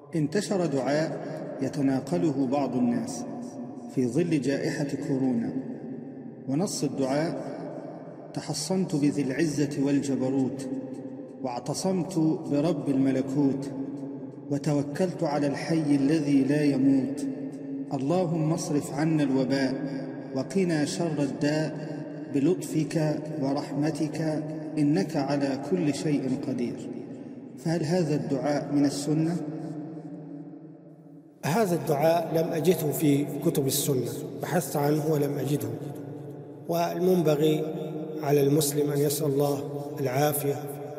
انتشر دعاء يتناقله بعض الناس في ظل جائحة كورونا، ونص الدعاء: تحصنت بذي العزة والجبروت، واعتصمت برب الملكوت، وتوكلت على الحي الذي لا يموت، اللهم اصرف عنا الوباء، وقنا شر الداء، بلطفك ورحمتك، إنك على كل شيء قدير. فهل هذا الدعاء من السنة؟ هذا الدعاء لم أجده في كتب السنة، بحثت عنه ولم أجده. والمنبغي على المسلم أن يسأل الله العافية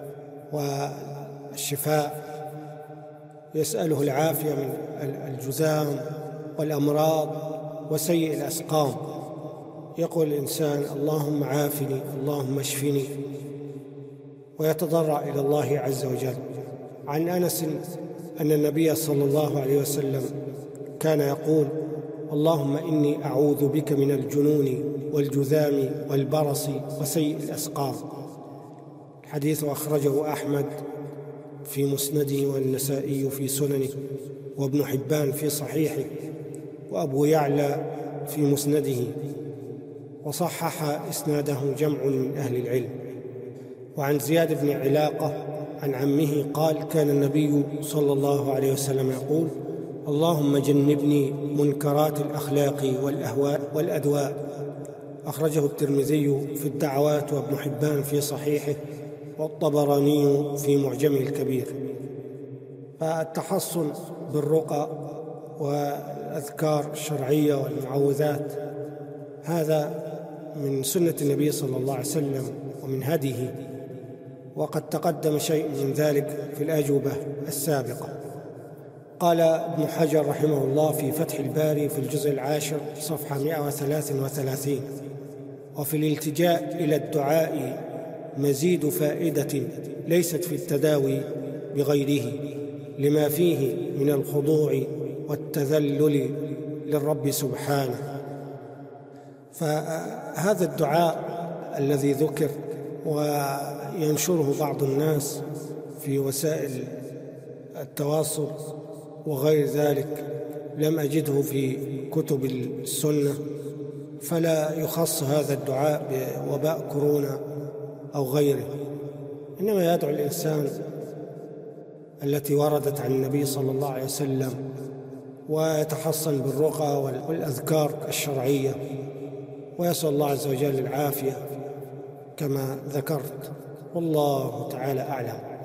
والشفاء، يسأله العافية من الجذام والأمراض وسيء الأسقام. يقول الإنسان: اللهم عافني، اللهم اشفني، ويتضرع إلى الله عز وجل. عن أنس أن النبي صلى الله عليه وسلم كان يقول: اللهم إني أعوذ بك من الجنون والجذام والبرص وسيء الأسقام. الحديث أخرجه أحمد في مسنده، والنسائي في سننه، وابن حبان في صحيحه، وأبو يعلى في مسنده، وصحح إسناده جمع من أهل العلم. وعن زياد بن علاقة عن عمه قال: كان النبي صلى الله عليه وسلم يقول: اللهم جنبني منكرات الأخلاق والأهواء والأدواء. أخرجه الترمذي في الدعوات، وابن حبان في صحيحه، والطبراني في معجمه الكبير. فالتحصن بالرقى والأذكار الشرعية والمعوذات هذا من سنة النبي صلى الله عليه وسلم ومن هديه، وقد تقدم شيء من ذلك في الأجوبة السابقة. قال ابن حجر رحمه الله في فتح الباري في الجزء 10 صفحة 133: وفي الالتجاء إلى الدعاء مزيد فائدة ليست في التداوي بغيره، لما فيه من الخضوع والتذلل للرب سبحانه. فهذا الدعاء الذي ذكر وينشره بعض الناس في وسائل التواصل وغير ذلك لم أجده في كتب السنة، فلا يخص هذا الدعاء بوباء كورونا أو غيره، إنما يدعو الإنسان التي وردت عن النبي صلى الله عليه وسلم، ويتحصن بالرقى والأذكار الشرعية، ويسأل الله عز وجل العافية كما ذكرت. والله تعالى أعلم.